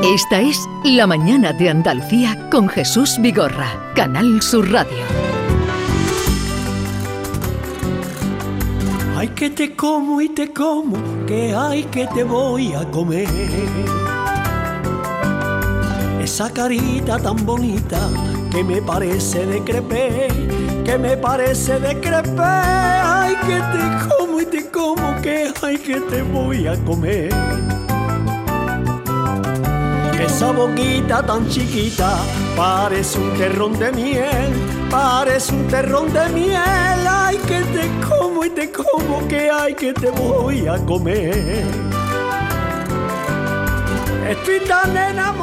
Esta es La Mañana de Andalucía con Jesús Vigorra, Canal Sur Radio. Ay, que te como y te como, que ay, que te voy a comer. Esa carita tan bonita que me parece de crepé, que me parece de crepé. Ay, que te como y te como, que ay, que te voy a comer. Esa boquita tan chiquita parece un terrón de miel, parece un terrón de miel. Ay, que te como y te como, que ay, que te voy a comer. Estoy tan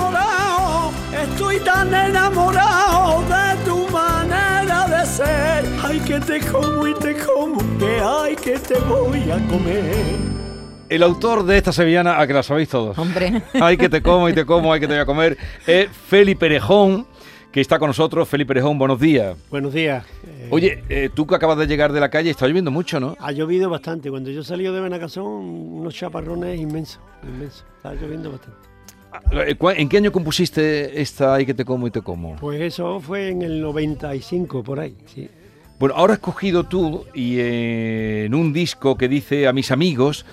enamorado de tu manera de ser. Ay, que te como y te como, que ay, que te voy a comer. El autor de esta sevillana, a que la sabéis todos. Hombre. Ay, que te como y te como, ay, que te voy a comer. Es Feli Perejón, que está con nosotros. Feli Perejón, buenos días. Buenos días. Oye, tú que acabas de llegar de la calle, está lloviendo mucho, ¿no? Ha llovido bastante. Cuando yo salí de Benacasón, unos chaparrones inmensos. Está lloviendo bastante. ¿En qué año compusiste esta Ay, que te como y te como? Pues eso fue en el 95, por ahí, sí. Bueno, ahora has cogido tú y en un disco que dice A mis amigos,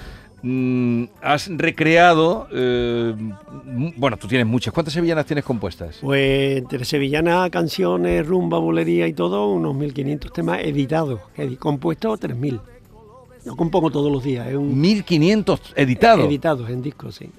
has recreado, bueno, tú tienes muchas. ¿Cuántas sevillanas tienes compuestas? Pues entre sevillana, canciones, rumba, bulería y todo, unos 1500 temas editados, compuestos 3000. Yo compongo todos los días. 1500 editados. Editados en discos, sí.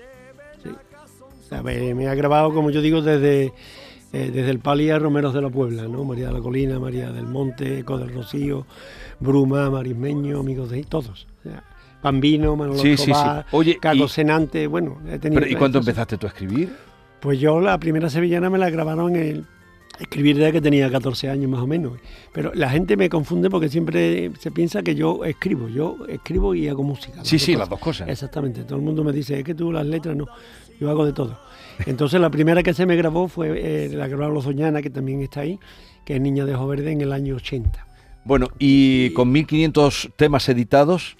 O sea, me ha grabado, como yo digo, desde el Pali a Romeros de la Puebla, ¿no? María de la Colina, María del Monte, Eco del Rocío, Bruma, Marismeño, Amigos de todos. O sea, Bambino, Manolo Escobar, Oye, Caco Senante, bueno, he tenido... ¿Y cuándo empezaste tú a escribir? Pues yo la primera sevillana me la grabaron escribir desde que tenía 14 años más o menos. Pero la gente me confunde porque siempre se piensa que yo escribo y hago música. Sí, las dos cosas. Exactamente, todo el mundo me dice, es que tú las letras no, yo hago de todo. Entonces la primera que se me grabó fue la grabaron los Doñana, que también está ahí, que es Niña de Ojo Verde en el año 80. Bueno, y con 1500 temas editados,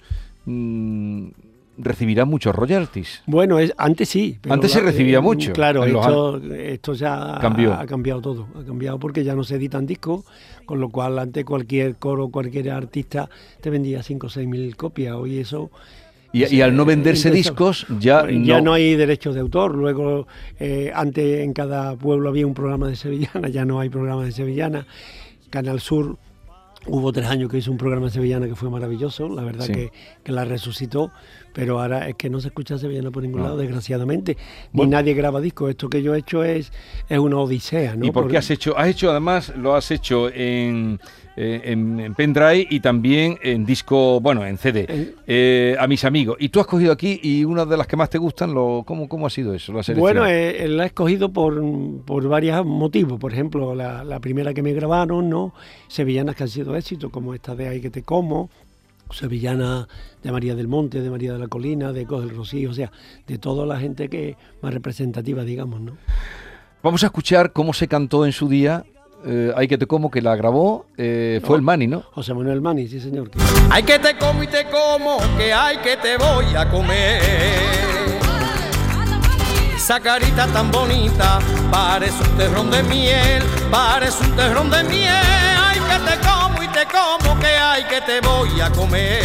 recibirás muchos royalties. Bueno, antes sí. Pero antes se recibía mucho. Claro, esto ya ha cambiado todo. Ha cambiado porque ya no se editan discos, con lo cual antes cualquier coro, cualquier artista te vendía 5 o 6 mil copias. Hoy eso... Y al no venderse discos, ya no hay derechos de autor. Luego, antes en cada pueblo había un programa de sevillana, ya no hay programa de sevillana. Canal Sur... Hubo 3 años que hizo un programa de sevillana que fue maravilloso, la verdad sí. que la resucitó, pero ahora es que no se escucha sevillana por ningún lado, desgraciadamente. Ni nadie graba discos. Esto que yo he hecho es una odisea, ¿no? ¿Y por qué has hecho además, lo has hecho en pendrive y también en disco, bueno, en CD, A mis amigos? Y tú has cogido aquí y una de las que más te gustan, ¿cómo ha sido eso? Bueno, la he escogido por varios motivos. Por ejemplo, la primera que me grabaron, ¿no? Sevillanas que han sido éxitos, como esta de Ay, que te como, sevillana de María del Monte, de María de la Colina, de Eco del Rocío, o sea, de toda la gente que es más representativa, digamos, ¿no? Vamos a escuchar cómo se cantó en su día Ay, que te como, que la grabó, fue el Mani, ¿no? José Manuel Mani, sí señor. Ay, que te como y te como, que ay, que te voy a comer. Esa carita tan bonita, parece un terrón de miel, parece un terrón de miel. Ay, que te como y te como, que ay, que te voy a comer.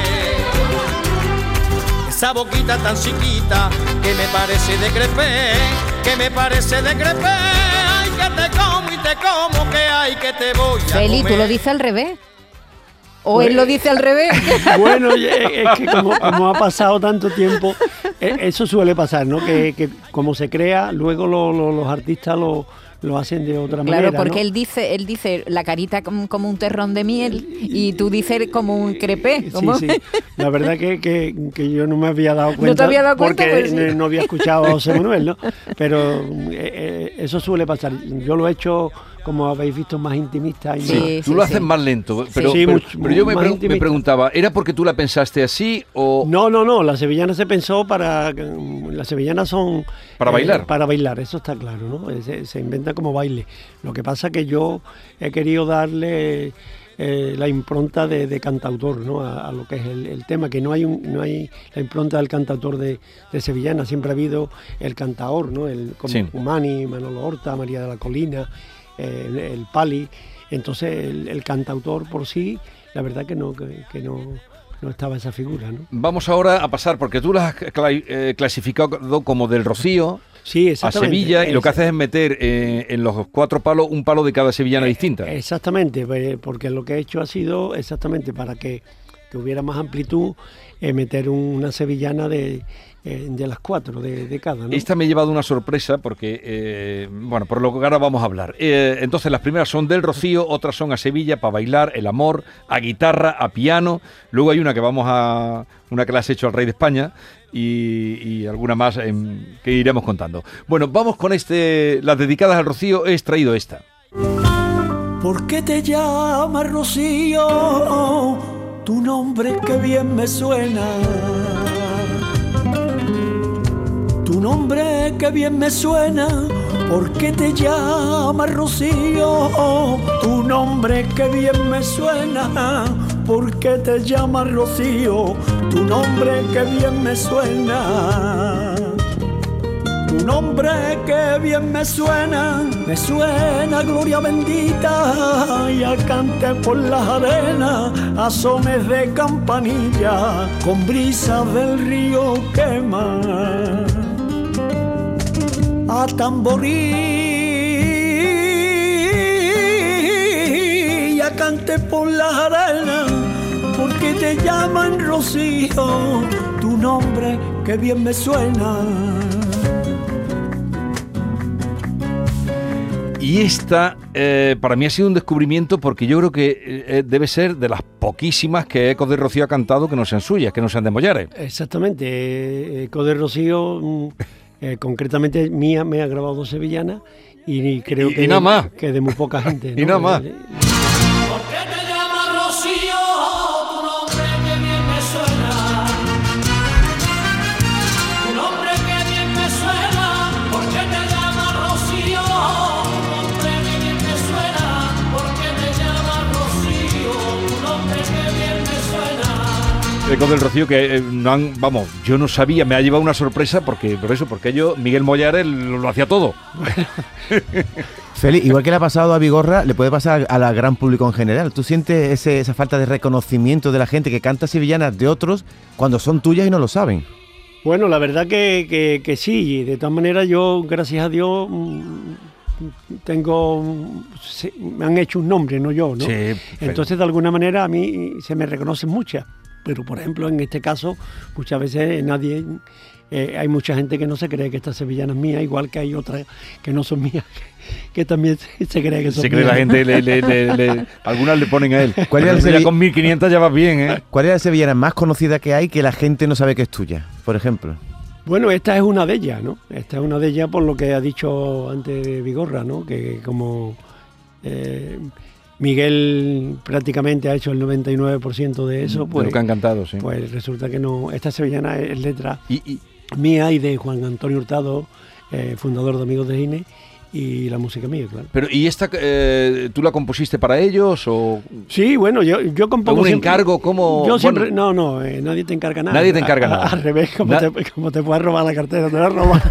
Esa boquita tan chiquita, que me parece de crepé, que me parece de crepé. Ay, que te como y te como, que ay, que te voy a comer. Feli, ¿tú lo dices al revés? ¿O él lo dice al revés? Bueno, es que como ha pasado tanto tiempo, eso suele pasar, ¿no? Que como se crea, luego los artistas lo hacen de otra manera. Claro, porque ¿no? él dice la carita como un terrón de miel y tú dices como un crepé. ¿Cómo? Sí. La verdad que yo no me había dado cuenta. ¿No te había dado cuenta? Porque Pues no había escuchado a José Manuel, ¿no? Pero eso suele pasar. Yo lo he hecho, como habéis visto, más intimista. Sí, tú lo haces más lento. Pero yo me preguntaba, ¿era porque tú la pensaste así o...? No, la sevillana se pensó las sevillanas son... ¿Para bailar? Para bailar, eso está claro, ¿no? Se inventa como baile. Lo que pasa que yo he querido darle la impronta de cantautor, ¿no? A lo que es el tema, que no hay la impronta del cantautor de sevillana, siempre ha habido el cantaor, ¿no? Como sí. Umani, Manolo Horta, María de la Colina, el Pali. Entonces el cantautor por sí, la verdad que no estaba esa figura, ¿no? Vamos ahora a pasar, porque tú las has clasificado como del Rocío, sí, a Sevilla, y lo que haces es meter en los 4 palos un palo de cada sevillana distinta. Exactamente, porque lo que he hecho ha sido exactamente para que hubiera más amplitud, meter una sevillana de las 4 de cada, ¿no? Esta me ha llevado una sorpresa porque, bueno, por lo que ahora vamos a hablar. Entonces las primeras son del Rocío, otras son a Sevilla para bailar, el amor, a guitarra, a piano. Luego hay una que una que le has hecho al Rey de España y alguna más que iremos contando. Bueno, vamos con las dedicadas al Rocío. He extraído esta. ¿Por qué te llamas Rocío? Tu nombre que bien me suena. Tu nombre que bien me suena. ¿Por qué te llamas Rocío? Tu nombre que bien me suena. ¿Por qué te llamas Rocío? Tu nombre que bien me suena. Tu nombre que bien me suena gloria bendita, y al cante por las arenas, a sones de campanilla, con brisas del río quema, a tamborí, y a cante por las arenas, porque te llaman Rocío, tu nombre que bien me suena. Y esta para mí ha sido un descubrimiento, porque yo creo que debe ser de las poquísimas que Ecos de Rocío ha cantado que no sean suyas, que no sean de Mollares. Exactamente, Ecos de Rocío, concretamente mía, me ha grabado 2 sevillanas y creo que nada más. Que de muy poca gente, ¿no? Y nada más. ¿Por qué te llamas Rocío? Tu nombre que bien me suena. Tu nombre que bien me suena. ¿Por qué te llamas Rocío? Tu nombre que bien me suena. ¿Por qué te llamas Rocío? Tu nombre que bien me suena. Ecos del Rocío que vamos, yo no sabía, me ha llevado una sorpresa porque Miguel Mollares lo hacía todo. Félix, igual que le ha pasado a Vigorra, le puede pasar al gran público en general. ¿Tú sientes esa falta de reconocimiento de la gente que canta sevillanas de otros cuando son tuyas y no lo saben? Bueno, la verdad que sí. De todas maneras, yo, gracias a Dios, me han hecho un nombre, no yo, ¿no? Sí, entonces, de alguna manera, a mí se me reconocen muchas. Pero, por ejemplo, en este caso, muchas veces hay mucha gente que no se cree que esta sevillana es mía, igual que hay otras que no son mías, que también se cree que son mías. Se cree la gente, algunas le ponen a él. ¿Cuál es ya con 1500 ya vas bien, ¿eh? ¿Cuál es la sevillana más conocida que hay que la gente no sabe que es tuya, por ejemplo? Bueno, esta es una de ellas, ¿no? Esta es una de ellas por lo que ha dicho antes Vigorra, ¿no? Que como Miguel prácticamente ha hecho el 99% de eso, pues... De lo que han cantado, sí. Pues resulta que no... Esta sevillana es letra mía y de Juan Antonio Hurtado, fundador de Amigos de Gine, y la música mía, claro. Pero, ¿y esta tú la compusiste para ellos o...? Sí, bueno, yo compongo ¿Un siempre, encargo? ¿Cómo...? Yo siempre... No, nadie te encarga nada. Nadie te encarga nada. Al revés, como te puedes robar la cartera, te la robas.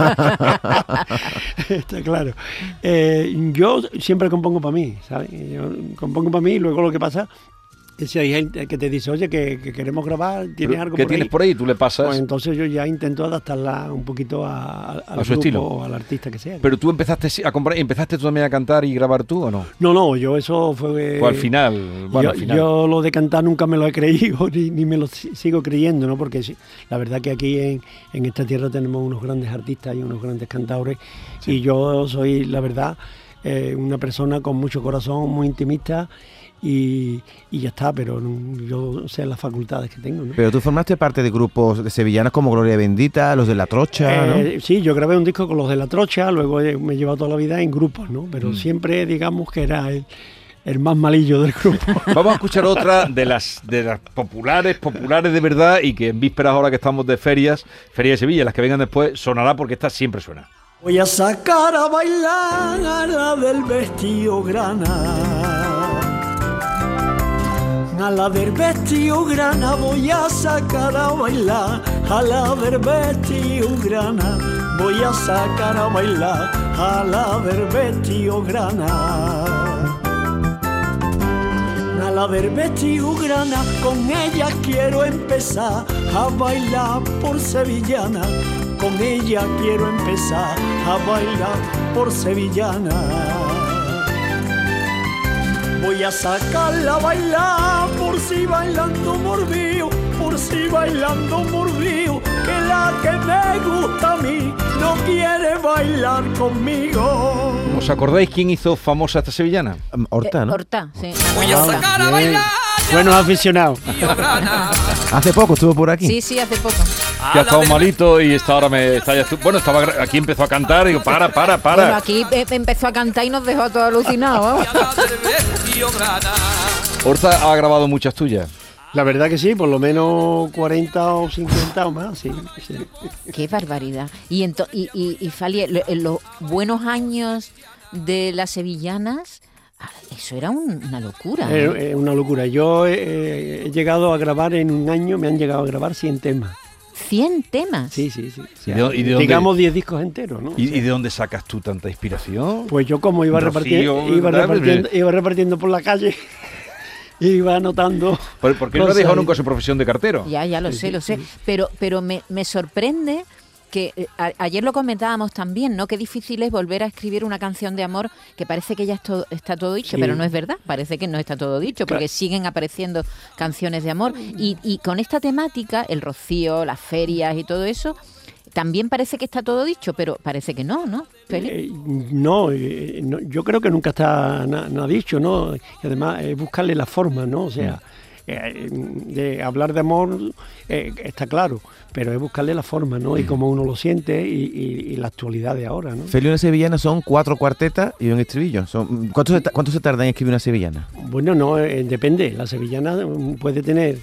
Está claro. Yo siempre compongo para mí, ¿sabes? Yo compongo para mí y luego lo que pasa... que si hay gente que te dice, oye, que queremos grabar, ¿tienes algo ¿Qué por tienes ahí? por ahí? Tú le pasas... Pues entonces yo ya intento adaptarla un poquito al su grupo, estilo, o al artista que sea. Pero tú empezaste a comprar, ¿empezaste tú también a cantar y grabar tú o no? No, yo eso fue... O al final, al final. Yo lo de cantar nunca me lo he creído, ni me lo sigo creyendo, ¿no? Porque la verdad que aquí en esta tierra tenemos unos grandes artistas y unos grandes cantadores, y yo soy, la verdad, una persona con mucho corazón, muy intimista, y ya está, pero yo sé las facultades que tengo, ¿no? Pero tú formaste parte de grupos de sevillanas como Gloria Bendita, los de La Trocha, ¿no? Sí, yo grabé un disco con los de La Trocha, luego me he llevado toda la vida en grupos, ¿no? Pero siempre, digamos, que era el más malillo del grupo. Vamos a escuchar otra de las populares de verdad, y que en vísperas ahora que estamos de Feria de Sevilla, las que vengan después, sonará porque esta siempre suena. Voy a sacar a bailar a la del vestido grana. A la del vestido grana voy a sacar a bailar, a la del vestido grana voy a sacar a bailar, a la del vestido grana. A la del vestido grana, con ella quiero empezar a bailar por sevillana, con ella quiero empezar a bailar por sevillana. Voy a sacarla a bailar por si bailando morbillo, por si bailando morbillo, que la que me gusta a mí no quiere bailar conmigo. ¿Os acordáis quién hizo famosa esta sevillana? Horta, ¿no? Horta, sí. Voy a sacar a bailar. Buenos aficionados. Hace poco estuvo por aquí. Sí, hace poco. Que ha estado malito y estaba aquí empezó a cantar y digo, para. Bueno, aquí empezó a cantar y nos dejó todos alucinados. Horta ha grabado muchas tuyas. La verdad que sí, por lo menos 40 o 50 o más, sí. Qué barbaridad. Y Fali, en los buenos años de las sevillanas, eso era una locura. Es una locura. Yo he llegado a grabar en un año, me han llegado a grabar 100 temas. ¿100 temas? Sí. ¿Y de dónde? Digamos 10 discos enteros, ¿no? ¿Y de dónde sacas tú tanta inspiración? Pues yo como iba repartiendo por la calle, iba anotando. ¿Por qué no ha dejado nunca su profesión de cartero? Ya lo sé. Pero me sorprende que ayer lo comentábamos también, ¿no? Qué difícil es volver a escribir una canción de amor que parece que ya está todo dicho, pero no es verdad, parece que no está todo dicho, porque siguen apareciendo canciones de amor. Y con esta temática, el rocío, las ferias y todo eso, también parece que está todo dicho, pero parece que no, ¿no, Félix? No, yo creo que nunca está nada dicho, ¿no? Y además buscarle la forma, ¿no? O sea, de hablar de amor está claro, pero es buscarle la forma, ¿no? Y cómo uno lo siente y la actualidad de ahora, ¿no? Félix, una sevillana son 4 cuartetas y un estribillo. ¿Cuánto se tarda en escribir una sevillana? Bueno, no, depende. La sevillana puede tener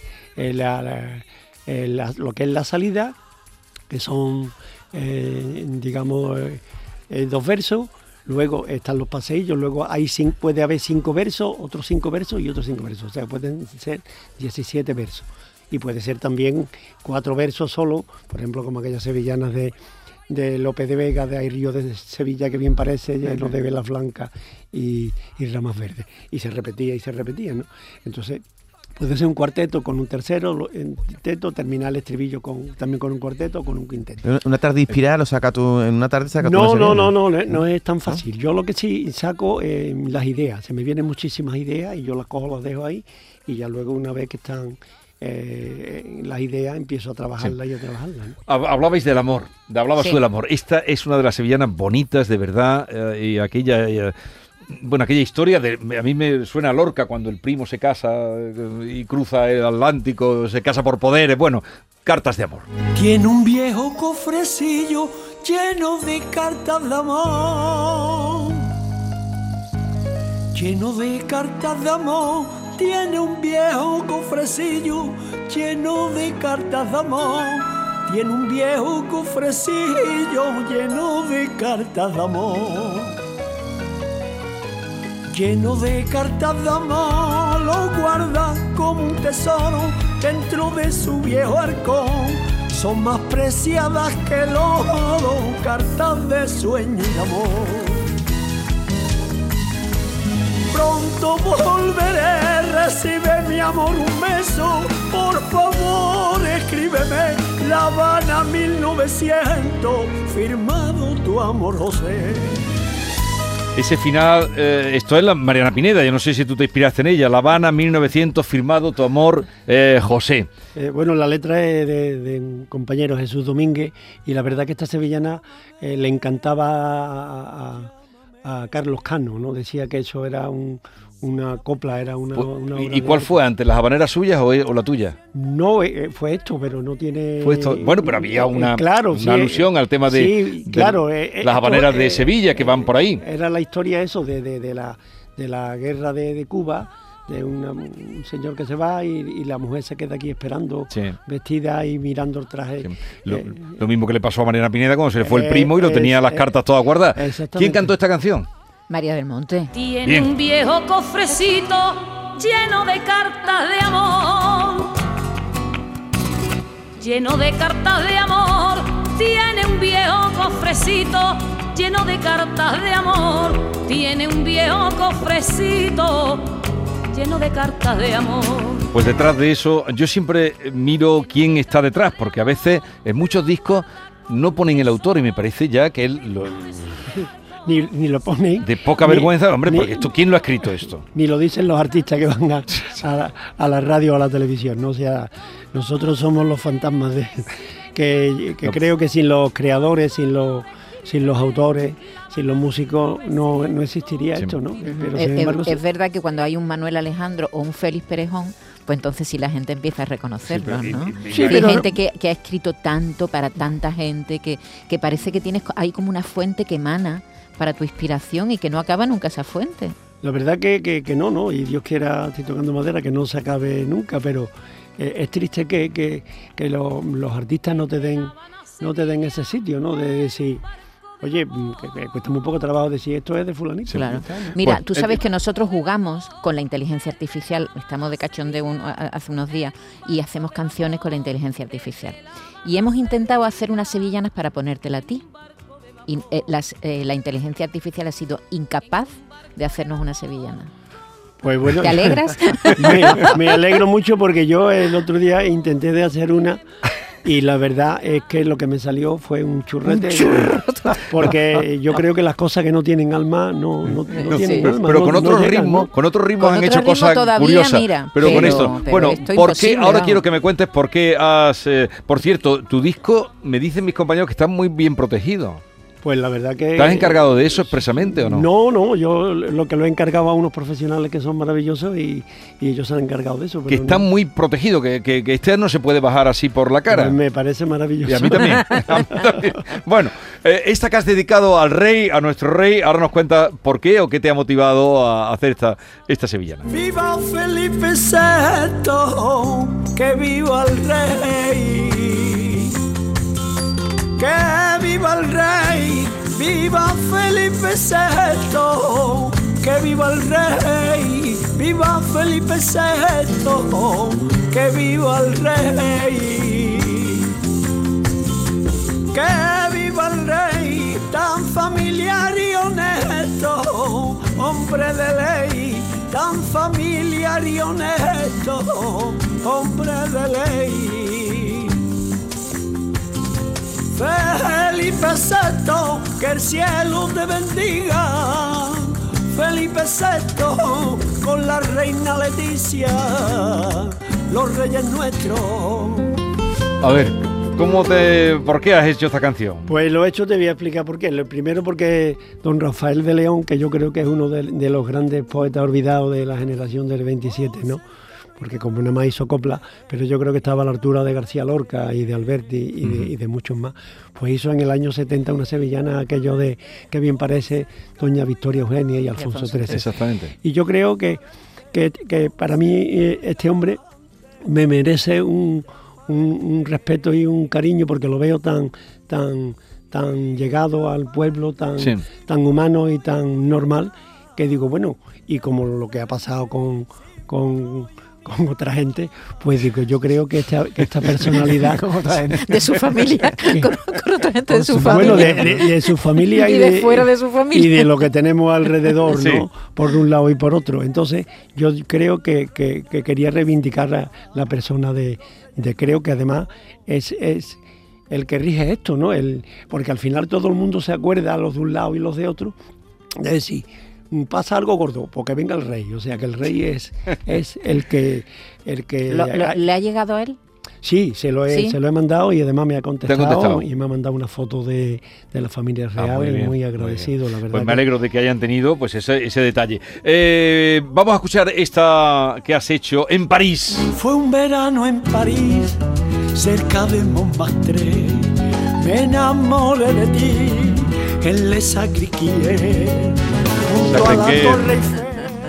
lo que es la salida, que son, digamos, 2 versos. Luego están los paseillos, luego puede haber 5 versos, otros 5 versos y otros 5 versos. O sea, pueden ser 17 versos. Y puede ser también 4 versos solo, por ejemplo, como aquellas sevillanas de López de Vega, de Hay río de Sevilla, que bien parece, lleno de velas blancas y ramas verdes. Y se repetía, ¿no? Entonces, puede ser un cuarteto con un tercero, en quinteto, terminar el estribillo también con un cuarteto o con un quinteto. ¿Una tarde inspirada lo sacas tú en una tarde? No es tan fácil. Yo lo que sí saco las ideas, se me vienen muchísimas ideas y yo las cojo, las dejo ahí y ya luego una vez que están las ideas empiezo a trabajarlas y a trabajarlas, ¿no? Hablabais del amor, hablabas tú del amor. Esta es una de las sevillanas bonitas, de verdad, y aquella... Bueno, aquella historia, a mí me suena a Lorca cuando el primo se casa y cruza el Atlántico, se casa por poderes, bueno, cartas de amor. Tiene un viejo cofrecillo lleno de cartas de amor, lleno de cartas de amor. Tiene un viejo cofrecillo lleno de cartas de amor. Tiene un viejo cofrecillo lleno de cartas de amor. Lleno de cartas de amor, lo guarda como un tesoro dentro de su viejo arcón. Son más preciadas que el oro, cartas de sueño y de amor. Pronto volveré, recibe mi amor un beso, por favor escríbeme La Habana 1900, firmado tu amor José. Ese final, esto es la Mariana Pineda, yo no sé si tú te inspiraste en ella, La Habana 1900, firmado tu amor José. Bueno, la letra es de un compañero, Jesús Domínguez, y la verdad que esta sevillana le encantaba a Carlos Cano, ¿no? Decía que eso era una copla, era una obra. ¿Y cuál fue antes, las habaneras suyas o la tuya? No, fue esto, pero no tiene... Fue esto. Bueno, pero había una alusión al tema de las habaneras de Sevilla que van por ahí. Era la historia eso de la guerra de Cuba, de un señor que se va y la mujer se queda aquí esperando, vestida y mirando el traje. Lo mismo que le pasó a Mariana Pineda cuando se le fue el primo y lo tenía las cartas todas guardadas. ¿Quién cantó esta canción? María del Monte. Tiene un viejo cofrecito lleno de cartas de amor. Lleno de cartas de amor, tiene un viejo cofrecito. Lleno de cartas de amor, tiene un viejo cofrecito. Lleno de cartas de amor. Pues detrás de eso, yo siempre miro quién está detrás, porque a veces en muchos discos no ponen el autor y me parece ya que él Ni lo ponen. de poca vergüenza, hombre, porque esto, ¿quién lo ha escrito esto? Ni lo dicen los artistas que van a la radio o a la televisión, ¿no? O sea, nosotros somos los fantasmas que creo que sin los creadores, sin los autores, sin los músicos, no existiría esto, ¿no? Pero, sin embargo, es verdad que cuando hay un Manuel Alejandro o un Félix Perejón, pues entonces sí la gente empieza a reconocerlos, ¿no? Sí, hay pero gente que ha escrito tanto para tanta gente que parece que hay como una fuente que emana para tu inspiración y que no acaba nunca esa fuente. La verdad que no, y Dios quiera, estoy tocando madera, que no se acabe nunca, pero es triste que los artistas no te den ese sitio, ¿no? De decir, oye, que cuesta muy poco trabajo decir esto es de fulanito. Claro. Mira, tú sabes que nosotros jugamos con la inteligencia artificial, estamos de cachondeo hace unos días y hacemos canciones con la inteligencia artificial. Y hemos intentado hacer unas sevillanas para ponértela a ti. Y la inteligencia artificial ha sido incapaz de hacernos una sevillana. Pues bueno, ¿Te alegras? me alegro mucho porque yo el otro día intenté de hacer una y la verdad es que lo que me salió fue un churrete. Porque yo creo que las cosas que no tienen alma no tienen alma. Pero con otros ritmos, ¿no? con otros ritmos han hecho ritmo cosas todavía, curiosas. Mira, pero con esto, bueno, esto ¿por qué? Ahora vamos. quiero que me cuentes por qué has. Por cierto, tu disco, me dicen mis compañeros que está muy bien protegido. Pues la verdad que... ¿Te has encargado de eso expresamente o no? No, yo lo que lo he encargado a unos profesionales que son maravillosos y ellos se han encargado de eso. Pero que está muy protegido, que este no se puede bajar así por la cara. Pues me parece maravilloso. Y a mí también. A mí también. Bueno, esta que has dedicado al rey, a nuestro rey, ahora nos cuenta por qué o qué te ha motivado a hacer esta sevillana. Viva Felipe VI, que viva el rey. Que viva el rey, viva Felipe VI, que viva el rey, viva Felipe VI, que viva el rey. Que viva el rey, tan familiar y honesto, hombre de ley, tan familiar y honesto, hombre de ley. Felipe VI, que el cielo te bendiga. Felipe VI, con la reina Leticia, los reyes nuestros. A ver, ¿por qué has hecho esta canción? Pues lo he hecho, te voy a explicar por qué. Lo primero porque don Rafael de León, que yo creo que es uno de los grandes poetas olvidados de la generación del 27, ¿no? Porque como nada más hizo copla, pero yo creo que estaba a la altura de García Lorca y de Alberti y de muchos más. Pues hizo en el año 70 una sevillana, aquello de que bien parece Doña Victoria Eugenia y Alfonso XIII. Exactamente. Y yo creo que para mí este hombre me merece un respeto y un cariño porque lo veo tan llegado al pueblo, tan humano y tan normal, que digo, bueno, y como lo que ha pasado con otra gente, pues digo, yo creo que esta personalidad de su familia, con otra gente de su familia. Bueno, de su familia y de fuera de su familia. Y de lo que tenemos alrededor, sí, ¿no? Por un lado y por otro. Entonces, yo creo que quería reivindicar la persona creo que además es el que rige esto, ¿no? Porque al final todo el mundo se acuerda, los de un lado y los de otro, de decir, pasa algo gordo, porque venga el rey. O sea, que el rey es el que ¿Le ha llegado a él? Sí, se lo he mandado y además me ha contestado y me ha mandado una foto de la familia real y muy agradecido, la verdad. Pues me alegro de que hayan tenido pues ese detalle. Vamos a escuchar esta que has hecho en París. Fue un verano en París, cerca de Montmartre. Me enamoré de ti en Les Sacré-Cœur, junto a la Torre Eiffel.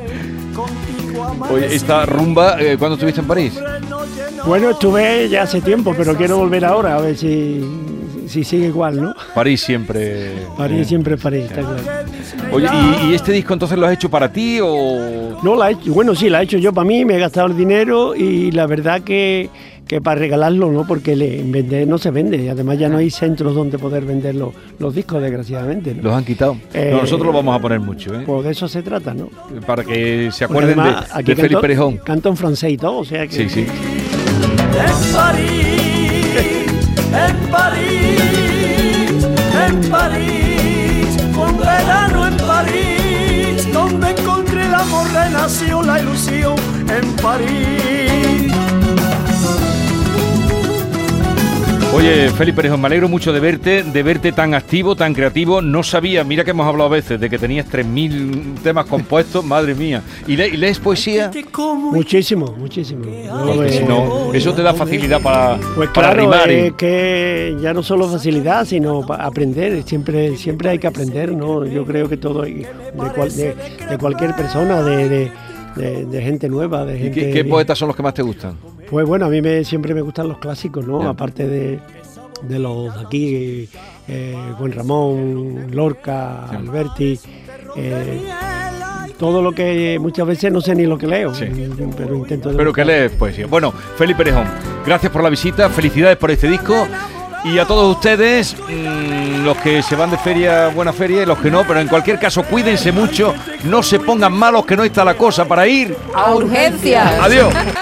Oye, esta rumba, ¿cuándo estuviste en París? Bueno, estuve ya hace tiempo, pero quiero volver ahora, a ver si si sigue igual, ¿no? París siempre. París siempre es París, está claro. Oye, ¿y este disco entonces lo has hecho para ti o...? No, bueno, sí, la he hecho yo para mí, me he gastado el dinero y la verdad que para regalarlo, ¿no? Porque vender no se vende, y además ya no hay centros donde poder vender los discos, desgraciadamente, ¿no? Los han quitado. No, nosotros lo vamos a poner mucho, ¿eh? Pues de eso se trata, ¿no? Para que se acuerden además, de Félix Perejón. Canta en francés y todo, o sea que... Sí, sí. En París, un verano en París, donde encontré el amor, renació la ilusión en París. Oye, Félix Perejón, me alegro mucho de verte tan activo, tan creativo. No sabía, mira que hemos hablado a veces de que tenías 3.000 temas compuestos, madre mía. ¿Y lees poesía? Muchísimo. No, eso te da facilidad para claro, rimar. Es que ya no solo facilidad, sino para aprender. Siempre hay que aprender, ¿no? Yo creo que todo, de cualquier persona, de gente nueva, de gente... ¿Qué poetas son los que más te gustan? Pues bueno, a mí siempre me gustan los clásicos, ¿no? Aparte de los de aquí, Juan Ramón, Lorca, Alberti, todo lo que muchas veces no sé ni lo que leo, pero intento... Pero que lees poesía. Bueno, Félix Perejón, gracias por la visita, felicidades por este disco. Y a todos ustedes, los que se van de feria, buena feria, y los que no, pero en cualquier caso, cuídense mucho, no se pongan malos, que no está la cosa para ir a urgencias. Adiós.